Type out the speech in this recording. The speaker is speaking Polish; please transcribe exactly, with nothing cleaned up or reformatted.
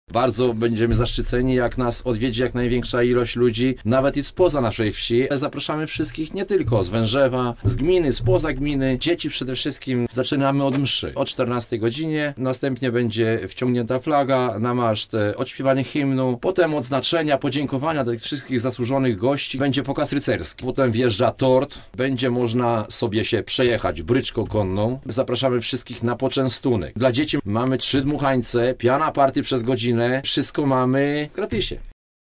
Bardzo będziemy zaszczyceni, jak nas odwiedzi jak największa ilość ludzi, nawet i spoza naszej wsi. Zapraszamy wszystkich nie tylko z Wężewa, z gminy, spoza gminy. Dzieci przede wszystkim. Zaczynamy od mszy o czternastej godzinie, następnie będzie wciągnięta flaga na maszt, odśpiewanie hymnu, potem odznaczenia, podziękowania dla tych wszystkich zasłużonych gości. Będzie pokaz rycerski, potem wjeżdża tort, będzie można sobie się przejechać bryczką konną. Zapraszamy wszystkich na poczęstunek. Dla dzieci mamy trzy dmuchańce, piana party przez godzinę, wszystko mamy gratisie.